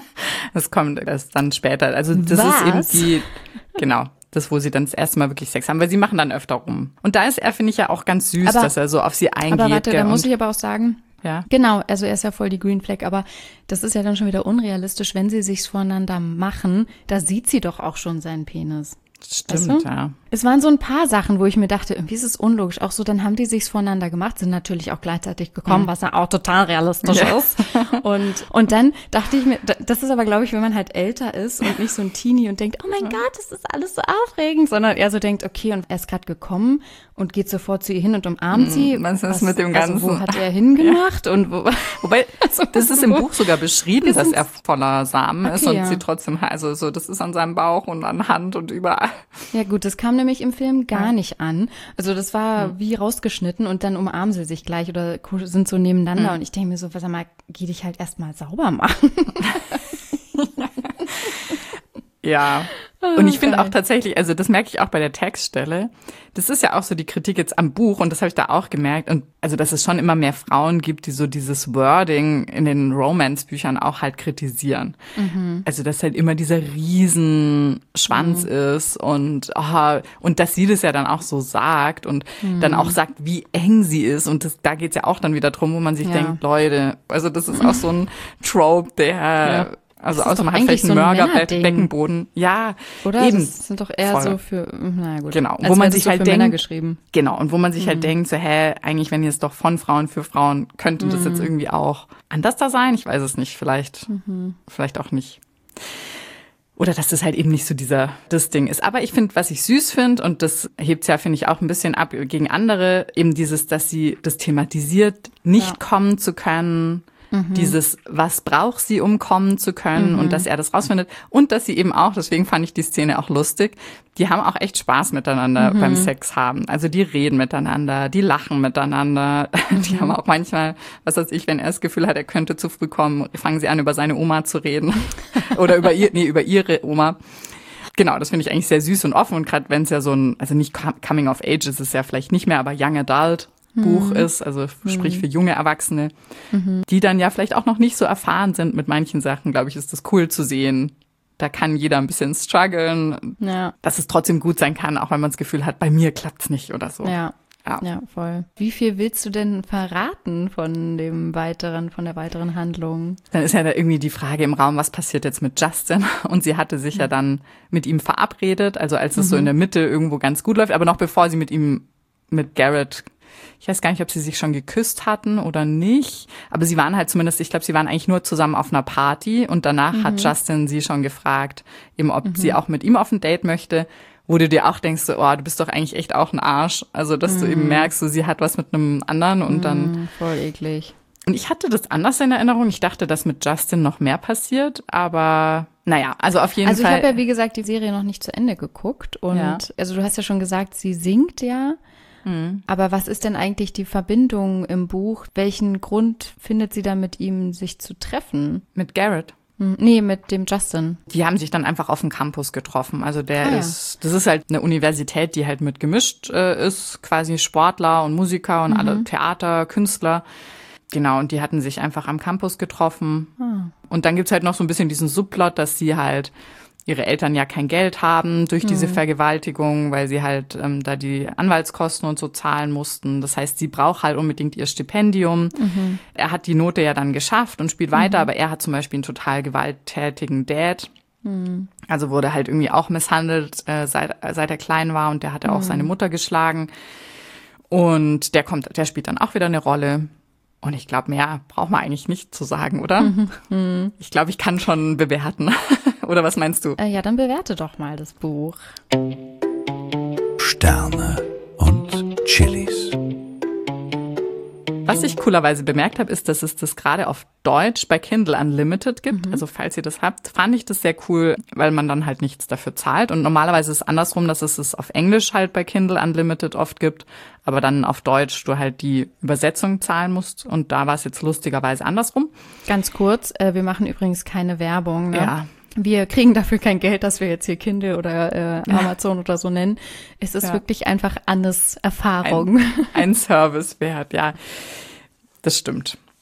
Speaker 3: Das kommt erst dann später. Also das
Speaker 2: Was?
Speaker 3: ist eben die, genau, das, wo sie dann das erste Mal wirklich Sex haben, weil sie machen dann öfter rum. Und da ist er, finde ich, ja auch ganz süß,
Speaker 2: Aber-
Speaker 3: dass er so auf sie eingeht.
Speaker 2: Aber warte,
Speaker 3: gell,
Speaker 2: da muss
Speaker 3: und-
Speaker 2: ich aber auch sagen,
Speaker 3: ja.
Speaker 2: genau, also er ist ja voll die Green Flag, aber das ist ja dann schon wieder unrealistisch, wenn sie sich's voneinander machen, da sieht sie doch auch schon seinen Penis.
Speaker 3: Stimmt,
Speaker 2: Weißt du?
Speaker 3: ja.
Speaker 2: Es waren so ein paar Sachen, wo ich mir dachte, irgendwie ist es unlogisch. Auch so, dann haben die sich's voneinander gemacht, sind natürlich auch gleichzeitig gekommen, was ja auch total realistisch
Speaker 3: Ja.
Speaker 2: ist. Und, und dann dachte ich mir, das ist aber, glaube ich, wenn man halt älter ist und nicht so ein Teenie und denkt, oh mein Gott, das ist alles so aufregend, sondern er so denkt, okay, und er ist gerade gekommen und geht sofort zu ihr hin und umarmt sie.
Speaker 3: was ist mit dem
Speaker 2: Also, wo
Speaker 3: Ganzen?
Speaker 2: hat er hingemacht und wo,
Speaker 3: Wobei, das ist im Buch sogar beschrieben,
Speaker 2: Wir
Speaker 3: dass
Speaker 2: sind-
Speaker 3: er voller Samen ist
Speaker 2: Okay,
Speaker 3: und
Speaker 2: ja.
Speaker 3: sie trotzdem, also so, das ist an seinem Bauch und an Hand und überall.
Speaker 2: Ja gut, das kam nämlich im Film gar nicht an. Also das war wie rausgeschnitten und dann umarmen sie sich gleich oder sind so nebeneinander und ich denke mir so, sag mal, geh dich halt erstmal sauber machen.
Speaker 3: Ja. Und ich finde
Speaker 2: geil.
Speaker 3: auch tatsächlich, also das merke ich auch bei der Textstelle, das ist ja auch so die Kritik jetzt am Buch und das habe ich da auch gemerkt. Und also, dass es schon immer mehr Frauen gibt, die so dieses Wording in den Romance-Büchern auch halt kritisieren. Also, dass halt immer dieser Riesenschwanz ist und, oh, und dass sie das ja dann auch so sagt und dann auch sagt, wie eng sie ist. Und das, da geht's ja auch dann wieder drum, wo man sich
Speaker 2: Ja.
Speaker 3: denkt, Leute, also das ist auch so ein Trope, der...
Speaker 2: Ja.
Speaker 3: Also
Speaker 2: Das ist
Speaker 3: außer man
Speaker 2: doch
Speaker 3: hat vielleicht
Speaker 2: eigentlich
Speaker 3: einen
Speaker 2: so ein Männerding.
Speaker 3: Mörgerbeckenboden. Ja,
Speaker 2: Oder?
Speaker 3: eben.
Speaker 2: Das sind doch eher
Speaker 3: Voll.
Speaker 2: so für, na gut.
Speaker 3: Genau,
Speaker 2: Als
Speaker 3: wo man
Speaker 2: wäre das
Speaker 3: sich
Speaker 2: so
Speaker 3: halt
Speaker 2: für Männer
Speaker 3: denkt-
Speaker 2: geschrieben.
Speaker 3: Genau, und wo man sich halt denkt, so, hä, eigentlich, wenn jetzt doch von Frauen für Frauen, könnte das jetzt irgendwie auch anders da sein? Ich weiß es nicht, vielleicht, vielleicht auch nicht. Oder dass das halt eben nicht so dieser, das Ding ist. Aber ich finde, was ich süß finde, und das hebt's ja, finde ich, auch ein bisschen ab gegen andere, eben dieses, dass sie das thematisiert, nicht
Speaker 2: Ja.
Speaker 3: kommen zu können. Dieses, was braucht sie, um kommen zu können und dass er das rausfindet und dass sie eben auch, deswegen fand ich die Szene auch lustig, die haben auch echt Spaß miteinander beim Sex haben. Also die reden miteinander, die lachen miteinander, die haben auch manchmal, was weiß ich, wenn er das Gefühl hat, er könnte zu früh kommen, fangen sie an, über seine Oma zu reden oder über ihr, nee, über ihre Oma. Genau, das finde ich eigentlich sehr süß und offen und gerade wenn es ja so ein, also nicht Coming of Age ist es ja vielleicht nicht mehr, aber Young Adult Buch ist, also sprich für junge Erwachsene, die dann ja vielleicht auch noch nicht so erfahren sind mit manchen Sachen, glaube ich, ist das cool zu sehen. Da kann jeder ein bisschen strugglen,
Speaker 2: Ja,
Speaker 3: dass es trotzdem gut sein kann, auch wenn man das Gefühl hat, bei mir klappt's nicht oder so.
Speaker 2: ja.
Speaker 3: Ja.
Speaker 2: Ja, voll. Wie viel willst du denn verraten von dem weiteren, von der weiteren Handlung?
Speaker 3: Dann ist ja da irgendwie die Frage im Raum, was passiert jetzt mit Justin? Und sie hatte sich ja dann mit ihm verabredet, also als es so in der Mitte irgendwo ganz gut läuft, aber noch bevor sie mit ihm, mit Garrett, ich weiß gar nicht, ob sie sich schon geküsst hatten oder nicht, aber sie waren halt zumindest, ich glaube, sie waren eigentlich nur zusammen auf einer Party und danach hat Justin sie schon gefragt, eben ob sie auch mit ihm auf ein Date möchte, wo du dir auch denkst, so, oh, du bist doch eigentlich echt auch ein Arsch, also dass du eben merkst, so, sie hat was mit einem anderen und dann,
Speaker 2: Hm, voll eklig.
Speaker 3: und ich hatte das anders in Erinnerung, ich dachte, dass mit Justin noch mehr passiert, aber naja, also auf jeden
Speaker 2: Also ich
Speaker 3: Fall.
Speaker 2: habe ja, wie gesagt, die Serie noch nicht zu Ende geguckt und
Speaker 3: Ja.
Speaker 2: also du hast ja schon gesagt, sie singt ja. Aber was ist denn eigentlich die Verbindung im Buch? Welchen Grund findet sie da mit ihm, sich zu treffen?
Speaker 3: mit Garrett.
Speaker 2: Hm, Nee, mit dem Justin.
Speaker 3: Die haben sich dann einfach auf dem Campus getroffen. Also der
Speaker 2: Ah, ja.
Speaker 3: ist, das ist halt eine Universität, die halt mit gemischt äh, ist, quasi Sportler und Musiker und alle Theater, Künstler. Genau, und die hatten sich einfach am Campus getroffen. Und dann gibt's halt noch so ein bisschen diesen Subplot, dass sie halt ihre Eltern ja kein Geld haben durch diese Vergewaltigung, weil sie halt ähm, da die Anwaltskosten und so zahlen mussten. Das heißt, sie braucht halt unbedingt ihr Stipendium. Er hat die Note ja dann geschafft und spielt weiter, aber er hat zum Beispiel einen total gewalttätigen Dad. Also wurde halt irgendwie auch misshandelt, äh, seit, seit er klein war und der hatte auch seine Mutter geschlagen. Und der kommt, der spielt dann auch wieder eine Rolle. Und ich glaube, mehr braucht man eigentlich nicht zu sagen, oder? Ich glaube, ich kann schon bewerten. Oder was meinst du?
Speaker 2: Äh, ja, dann bewerte doch mal das Buch.
Speaker 1: Sterne und Chilis.
Speaker 3: Was ich coolerweise bemerkt habe, ist, dass es das gerade auf Deutsch bei Kindle Unlimited gibt. Also falls ihr das habt, fand ich das sehr cool, weil man dann halt nichts dafür zahlt. Und normalerweise ist es andersrum, dass es es auf Englisch halt bei Kindle Unlimited oft gibt, aber dann auf Deutsch du halt die Übersetzung zahlen musst. Und da war es jetzt lustigerweise andersrum.
Speaker 2: Ganz kurz, äh, wir machen übrigens keine Werbung. Ne?
Speaker 3: Ja.
Speaker 2: Wir kriegen dafür kein Geld, dass wir jetzt hier Kindle oder äh, Amazon oder so nennen. Es ist
Speaker 3: Ja.
Speaker 2: wirklich einfach Annes Erfahrung.
Speaker 3: Ein, ein Service wert, ja. Das stimmt.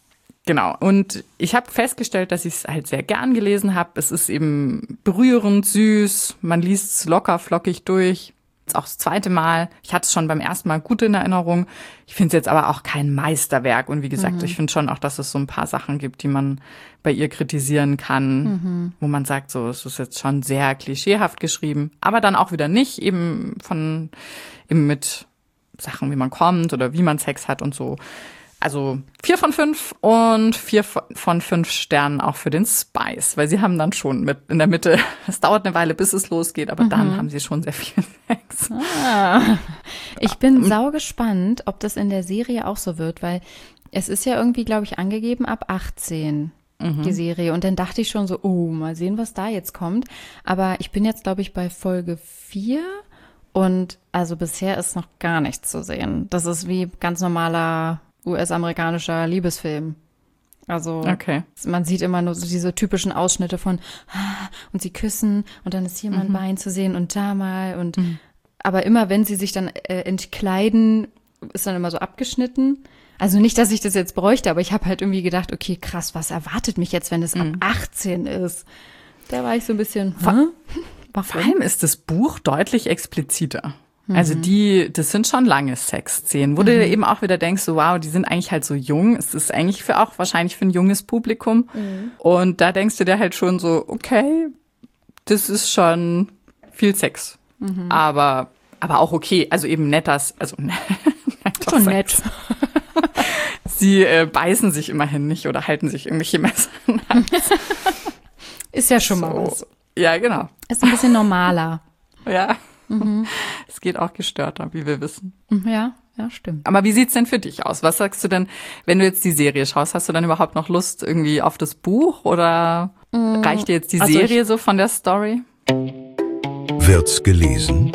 Speaker 3: Genau. Und ich habe festgestellt, dass ich es halt sehr gern gelesen habe. Es ist eben berührend, süß. Man liest es locker, flockig durch. Jetzt auch das zweite Mal. Ich hatte es schon beim ersten Mal gut in Erinnerung. Ich finde es jetzt aber auch kein Meisterwerk. Und wie gesagt, mhm. ich finde schon auch, dass es so ein paar Sachen gibt, die man bei ihr kritisieren kann, mhm. wo man sagt, so, es ist jetzt schon sehr klischeehaft geschrieben. Aber dann auch wieder nicht, eben von, eben mit Sachen, wie man kommt oder wie man Sex hat und so. Also vier von fünf und vier von fünf Sternen auch für den Spice, weil sie haben dann schon mit in der Mitte, es dauert eine Weile, bis es losgeht, aber mhm. dann haben sie schon sehr viel Sex.
Speaker 2: Ah. Ich bin sau gespannt, ob das in der Serie auch so wird, weil es ist ja irgendwie, glaube ich, angegeben ab achtzehn, mhm. die Serie. Und dann dachte ich schon so, oh, mal sehen, was da jetzt kommt. Aber ich bin jetzt, glaube ich, bei Folge vier. Und also bisher ist noch gar nichts zu sehen. Das ist wie ganz normaler U S-amerikanischer Liebesfilm. Also okay. Man sieht immer nur so diese typischen Ausschnitte von und sie küssen und dann ist hier mal ein mhm. Bein zu sehen und da mal. Und mhm. aber immer, wenn sie sich dann äh, entkleiden, ist dann immer so abgeschnitten. Also nicht, dass ich das jetzt bräuchte, aber ich habe halt irgendwie gedacht, okay, krass, was erwartet mich jetzt, wenn es mhm. ab achtzehn ist? Da war ich so ein bisschen,
Speaker 3: Vor, vor allem ist das Buch deutlich expliziter. Also die, das sind schon lange Sexszenen, wo mhm. du dir eben auch wieder denkst, so wow, die sind eigentlich halt so jung. Es ist eigentlich für auch wahrscheinlich für ein junges Publikum. Mhm. Und da denkst du dir halt schon so, okay, das ist schon viel Sex. Mhm. Aber, aber auch okay, also eben netter, also netter
Speaker 2: schon nett.
Speaker 3: Sie äh, beißen sich immerhin nicht oder halten sich irgendwelche Messer in den Hals.
Speaker 2: Ist ja schon
Speaker 3: so.
Speaker 2: mal was.
Speaker 3: Ja, genau.
Speaker 2: Ist ein bisschen normaler.
Speaker 3: Ja. Mhm. Es geht auch gestörter, wie wir wissen.
Speaker 2: Ja, ja, stimmt.
Speaker 3: Aber wie sieht's denn für dich aus? Was sagst du denn, wenn du jetzt die Serie schaust? Hast du dann überhaupt noch Lust irgendwie auf das Buch oder mhm. reicht dir jetzt die also Serie so von der Story?
Speaker 1: Wird's gelesen?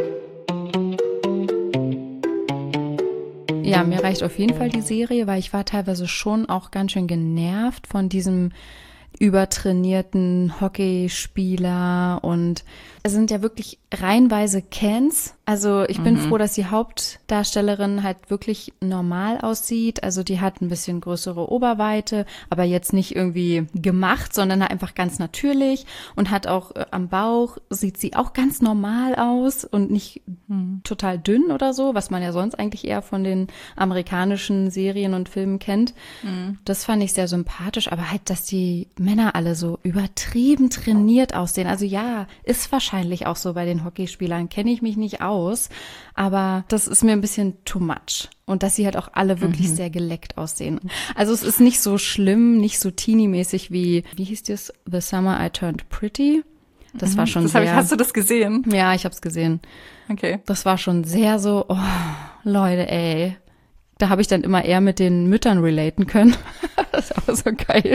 Speaker 2: Ja, mir reicht auf jeden Fall die Serie, weil ich war teilweise schon auch ganz schön genervt von diesem übertrainierten Hockeyspieler und es sind ja wirklich reihenweise Cans. Also ich bin mhm. froh, dass die Hauptdarstellerin halt wirklich normal aussieht. Also die hat ein bisschen größere Oberweite, aber jetzt nicht irgendwie gemacht, sondern einfach ganz natürlich und hat auch äh, am Bauch sieht sie auch ganz normal aus und nicht mhm. total dünn oder so, was man ja sonst eigentlich eher von den amerikanischen Serien und Filmen kennt. Mhm. Das fand ich sehr sympathisch, aber halt, dass die Männer alle so übertrieben trainiert aussehen. Also ja, ist wahrscheinlich auch so bei den Hockeyspielern, kenne ich mich nicht aus, aber das ist mir ein bisschen too much. Und dass sie halt auch alle wirklich mhm. sehr geleckt aussehen. Also es ist nicht so schlimm, nicht so teenie-mäßig wie, wie hieß das? The Summer I Turned Pretty. Das mhm. war schon
Speaker 3: das
Speaker 2: sehr.
Speaker 3: Ich, hast du das gesehen?
Speaker 2: Ja, ich habe es gesehen.
Speaker 3: Okay.
Speaker 2: Das war schon sehr so, oh, Leute, ey. Da habe ich dann immer eher mit den Müttern relaten können. Das ist auch so geil.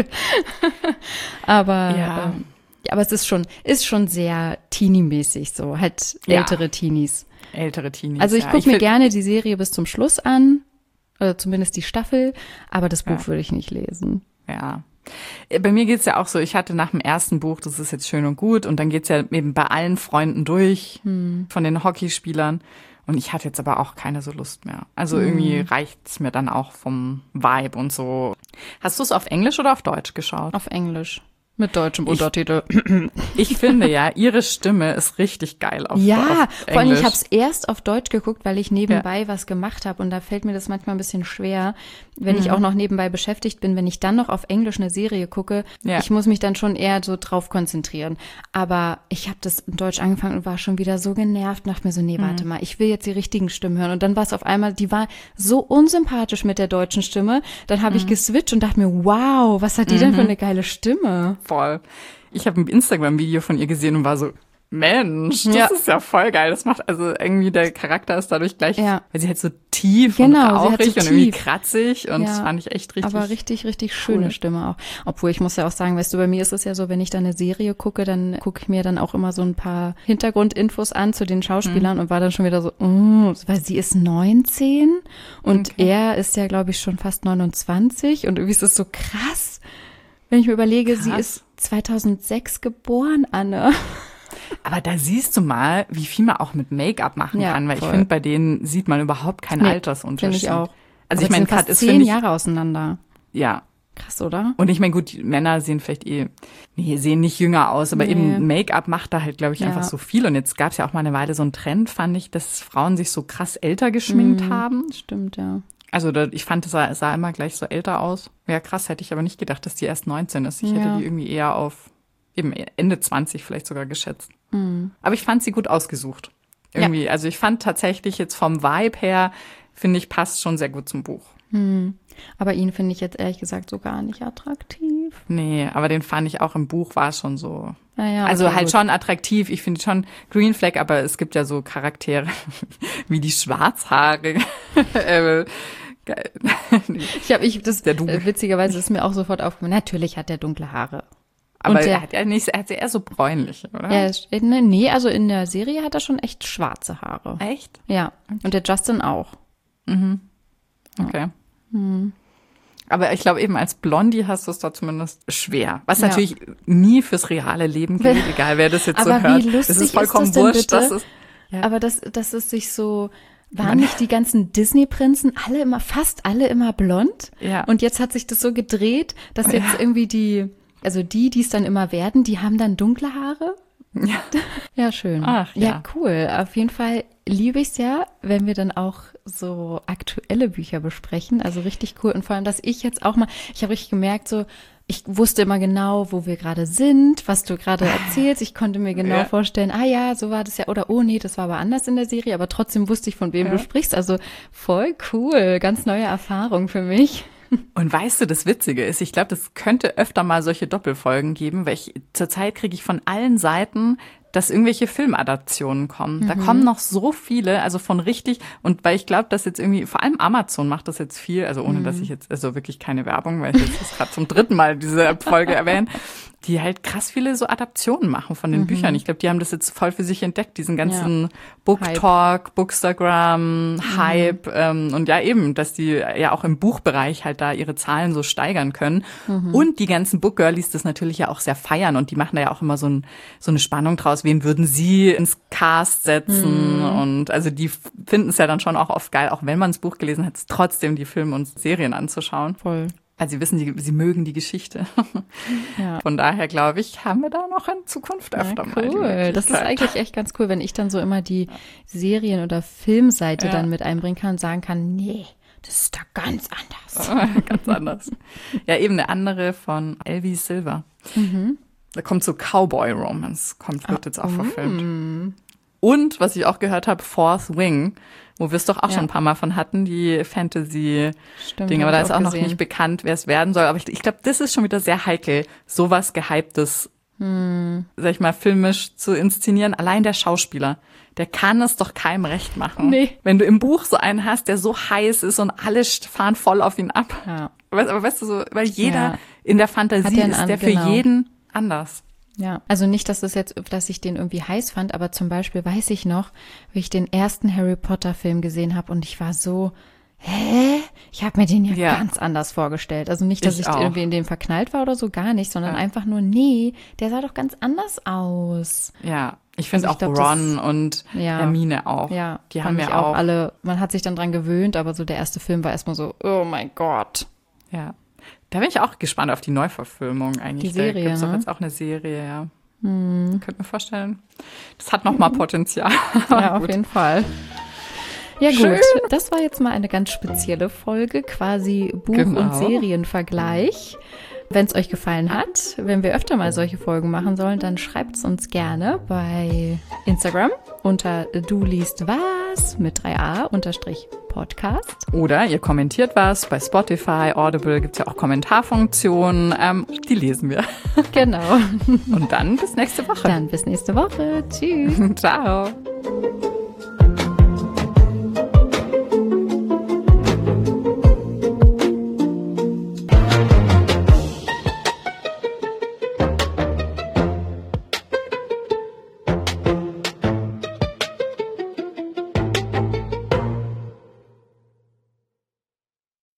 Speaker 2: Aber
Speaker 3: ja.
Speaker 2: ähm, ja, aber es ist schon, ist schon sehr Teenie-mäßig so, halt ältere ja. Teenies.
Speaker 3: Ältere Teenies,
Speaker 2: Also ich
Speaker 3: ja.
Speaker 2: gucke
Speaker 3: ich
Speaker 2: mir gerne die Serie bis zum Schluss an, oder zumindest die Staffel, aber das Buch
Speaker 3: ja.
Speaker 2: würde ich nicht lesen.
Speaker 3: Ja. Bei mir geht's ja auch so, ich hatte nach dem ersten Buch, das ist jetzt schön und gut, und dann geht's ja eben bei allen Freunden durch, hm. von den Hockeyspielern. Und ich hatte jetzt aber auch keine so Lust mehr. Also irgendwie hm. reicht's mir dann auch vom Vibe und so. Hast du es auf Englisch oder auf Deutsch geschaut?
Speaker 2: Auf Englisch. Mit deutschem
Speaker 3: ich,
Speaker 2: Untertitel.
Speaker 3: Ich finde ja, ihre Stimme ist richtig geil auf,
Speaker 2: ja,
Speaker 3: auf Englisch.
Speaker 2: Ja, vor allem ich habe es erst auf Deutsch geguckt, weil ich nebenbei ja. was gemacht habe und da fällt mir das manchmal ein bisschen schwer, wenn mhm. ich auch noch nebenbei beschäftigt bin, wenn ich dann noch auf Englisch eine Serie gucke, ja. ich muss mich dann schon eher so drauf konzentrieren. Aber ich habe das in Deutsch angefangen und war schon wieder so genervt, dachte mir so, nee, warte mhm. mal, ich will jetzt die richtigen Stimmen hören. Und dann war es auf einmal, die war so unsympathisch mit der deutschen Stimme, dann habe mhm. ich geswitcht und dachte mir, wow, was hat die mhm. denn für eine geile Stimme?
Speaker 3: Voll. Ich habe ein Instagram-Video von ihr gesehen und war so, Mensch, das ja. ist ja voll geil. Das macht also irgendwie, der Charakter ist dadurch gleich, ja. weil sie halt so tief
Speaker 2: genau,
Speaker 3: und rauchig
Speaker 2: so
Speaker 3: und irgendwie kratzig und
Speaker 2: ja.
Speaker 3: das fand ich echt richtig
Speaker 2: Aber richtig, richtig
Speaker 3: cool.
Speaker 2: schöne Stimme auch. Obwohl, ich muss ja auch sagen, weißt du, bei mir ist es ja so, wenn ich dann eine Serie gucke, dann gucke ich mir dann auch immer so ein paar Hintergrundinfos an zu den Schauspielern mhm. und war dann schon wieder so, oh, weil sie ist neunzehn und okay. er ist ja, glaube ich, schon fast neunundzwanzig und irgendwie ist es so krass, wenn ich mir überlege, krass. Sie ist zweitausendsechs geboren, Anne.
Speaker 3: Aber da siehst du mal, wie viel man auch mit Make-up machen ja, kann, weil voll. Ich finde, bei denen sieht man überhaupt keinen nee, Altersunterschied.
Speaker 2: Finde ich auch.
Speaker 3: Also
Speaker 2: aber
Speaker 3: ich meine,
Speaker 2: gerade
Speaker 3: ist
Speaker 2: zehn
Speaker 3: ich,
Speaker 2: Jahre auseinander.
Speaker 3: Ja.
Speaker 2: Krass. krass, oder?
Speaker 3: Und ich meine, gut, die Männer sehen vielleicht eh, nee, sehen nicht jünger aus, aber
Speaker 2: Nee.
Speaker 3: eben Make-up macht da halt, glaube ich,
Speaker 2: Ja.
Speaker 3: einfach so viel. Und jetzt gab es ja auch mal eine Weile so einen Trend, fand ich, dass Frauen sich so krass älter geschminkt
Speaker 2: Mhm.
Speaker 3: haben.
Speaker 2: Stimmt, ja.
Speaker 3: Also da, ich fand, es sah, sah immer gleich so älter aus. Ja, krass, hätte ich aber nicht gedacht, dass die erst neunzehn ist. Ich
Speaker 2: Ja.
Speaker 3: hätte die irgendwie eher auf eben Ende zwanzig vielleicht sogar geschätzt.
Speaker 2: Mhm.
Speaker 3: Aber ich fand sie gut ausgesucht. Irgendwie, also ich fand tatsächlich jetzt vom Vibe her, finde ich, passt schon sehr gut zum Buch.
Speaker 2: Hm. Aber ihn finde ich jetzt ehrlich gesagt so gar nicht attraktiv.
Speaker 3: Nee, aber den fand ich auch im Buch, war schon so.
Speaker 2: Naja,
Speaker 3: Also
Speaker 2: okay,
Speaker 3: halt
Speaker 2: gut.
Speaker 3: schon attraktiv. Ich finde schon Green Flag, aber es gibt ja so Charaktere wie die Schwarzhaarige. äh, geil.
Speaker 2: Ich habe ich das
Speaker 3: Der Dunkel.
Speaker 2: äh, witzigerweise ist mir auch sofort aufgefallen. Natürlich hat er dunkle Haare.
Speaker 3: aber
Speaker 2: Und der-
Speaker 3: er hat ja nicht, er hat eher so bräunliche, oder?
Speaker 2: Er ist, äh, ne, nee, also in der Serie hat er schon echt schwarze Haare.
Speaker 3: Echt?
Speaker 2: Ja. Und der Justin auch.
Speaker 3: Okay. Aber ich glaube eben als Blondie hast du es da zumindest schwer. Was
Speaker 2: Ja.
Speaker 3: natürlich nie fürs reale Leben gilt, egal wer das jetzt so
Speaker 2: Aber
Speaker 3: hört.
Speaker 2: wie lustig
Speaker 3: es ist vollkommen
Speaker 2: ist das denn
Speaker 3: wurscht,
Speaker 2: bitte?
Speaker 3: dass es Ja.
Speaker 2: Aber das, das ist sich so, waren nicht die ganzen Disney-Prinzen alle immer, fast alle immer blond?
Speaker 3: Ja.
Speaker 2: Und jetzt hat sich das so gedreht, dass jetzt
Speaker 3: Ja.
Speaker 2: irgendwie die, also die, die es dann immer werden, die haben dann dunkle Haare.
Speaker 3: Ja.
Speaker 2: Ja, schön.
Speaker 3: Ach, ja.
Speaker 2: Cool. Auf jeden Fall liebe ich es ja, wenn wir dann auch so aktuelle Bücher besprechen. Also richtig cool. Und vor allem, dass ich jetzt auch mal, ich habe richtig gemerkt, so, ich wusste immer genau, wo wir gerade sind, was du gerade erzählst. Ich konnte mir genau
Speaker 3: Ja.
Speaker 2: vorstellen, ah ja, so war das ja. Oder oh nee, das war aber anders in der Serie. Aber trotzdem wusste ich, von wem
Speaker 3: Ja.
Speaker 2: du sprichst. Also voll cool. Ganz neue Erfahrung für mich.
Speaker 3: Und weißt du, das Witzige ist, ich glaube, das könnte öfter mal solche Doppelfolgen geben, weil ich zurzeit kriege ich von allen Seiten, dass irgendwelche Filmadaptionen kommen. Da kommen noch so viele, also von richtig, und weil ich glaube, dass jetzt irgendwie, vor allem Amazon macht das jetzt viel, also ohne, dass ich jetzt, also wirklich keine Werbung, weil ich jetzt das gerade zum dritten Mal diese Folge erwähne, die halt krass viele so Adaptionen machen von den Büchern. Ich glaube, die haben das jetzt voll für sich entdeckt, diesen ganzen Book Talk, Bookstagram, Hype, ähm, und ja eben, dass die ja auch im Buchbereich halt da ihre Zahlen so steigern können. Und die ganzen Bookgirlies das natürlich ja auch sehr feiern und die machen da ja auch immer so, ein, so eine Spannung draus, wen würden sie ins Cast setzen, und also die finden es ja dann schon auch oft geil, auch wenn man das Buch gelesen hat, trotzdem die Filme und Serien anzuschauen.
Speaker 2: Voll.
Speaker 3: Weil sie wissen, die, sie mögen die Geschichte.
Speaker 2: Ja.
Speaker 3: Von daher, glaube ich, haben wir da noch in Zukunft öfter
Speaker 2: Ja,
Speaker 3: mal die
Speaker 2: cool. Das ist
Speaker 3: Möglichkeit.
Speaker 2: eigentlich echt ganz cool, wenn ich dann so immer die Serien- oder Filmseite
Speaker 3: Ja.
Speaker 2: dann mit einbringen kann und sagen kann, nee, das ist da ganz anders.
Speaker 3: Ganz anders. Ja, eben eine andere von Elvie Silver. Da kommt so Cowboy-Romance, kommt, wird jetzt auch verfilmt. Und, was ich auch gehört habe, Fourth Wing, wo wir es doch auch
Speaker 2: Ja.
Speaker 3: schon ein paar Mal von hatten, die Fantasy-Dinge.
Speaker 2: Stimmt,
Speaker 3: Aber
Speaker 2: hab
Speaker 3: da
Speaker 2: ich
Speaker 3: ist
Speaker 2: auch
Speaker 3: auch noch
Speaker 2: gesehen.
Speaker 3: nicht bekannt, wer es werden soll. Aber ich, ich glaube, das ist schon wieder sehr heikel, sowas Gehyptes, sag ich mal, filmisch zu inszenieren. Allein der Schauspieler, der kann es doch keinem recht machen.
Speaker 2: Nee.
Speaker 3: Wenn du im Buch so einen hast, der so heiß ist und alle fahren voll auf ihn ab.
Speaker 2: Ja.
Speaker 3: Weißt- Aber weißt du so, weil jeder
Speaker 2: Ja.
Speaker 3: in der
Speaker 2: Hat
Speaker 3: Fantasie
Speaker 2: ja einen
Speaker 3: ist der
Speaker 2: an-
Speaker 3: für
Speaker 2: genau.
Speaker 3: jeden anders.
Speaker 2: Ja, also nicht, dass das jetzt, dass ich den irgendwie heiß fand, aber zum Beispiel weiß ich noch, wie ich den ersten Harry Potter Film gesehen habe und ich war so, hä? Ich habe mir den ja,
Speaker 3: Ja.
Speaker 2: ganz anders vorgestellt. Also nicht, dass
Speaker 3: Ich
Speaker 2: ich,
Speaker 3: auch.
Speaker 2: irgendwie in den verknallt war oder so, gar nicht, sondern
Speaker 3: Ja.
Speaker 2: einfach nur, nee, der sah doch ganz anders aus.
Speaker 3: Ja, ich finde
Speaker 2: Also ich
Speaker 3: auch
Speaker 2: glaub,
Speaker 3: Ron und
Speaker 2: Ja.
Speaker 3: Hermine auch.
Speaker 2: Ja,
Speaker 3: die
Speaker 2: fand
Speaker 3: haben
Speaker 2: ich
Speaker 3: ja auch.
Speaker 2: alle, man hat sich dann dran gewöhnt, aber so der erste Film war erstmal so, oh mein Gott.
Speaker 3: Ja. Da bin ich auch gespannt auf die Neuverfilmung eigentlich.
Speaker 2: Die Serie,
Speaker 3: Da gibt's doch
Speaker 2: ne?
Speaker 3: jetzt auch eine Serie, ja. Hm. Könnte mir vorstellen. Das hat noch mal Potenzial.
Speaker 2: Ja, auf
Speaker 3: Gut.
Speaker 2: jeden Fall. Ja gut,
Speaker 3: Schön.
Speaker 2: das war jetzt mal eine ganz spezielle Folge, quasi Buch-
Speaker 3: Genau.
Speaker 2: und Serienvergleich. Wenn es euch gefallen hat, wenn wir öfter mal solche Folgen machen sollen, dann schreibt es uns gerne bei Instagram unter du liest was mit drei a unterstrich Podcast.
Speaker 3: Oder ihr kommentiert was bei Spotify, Audible gibt's ja auch Kommentarfunktionen. Ähm, die lesen wir.
Speaker 2: Genau.
Speaker 3: Und dann bis nächste Woche.
Speaker 2: Dann bis nächste Woche. Tschüss.
Speaker 3: Ciao.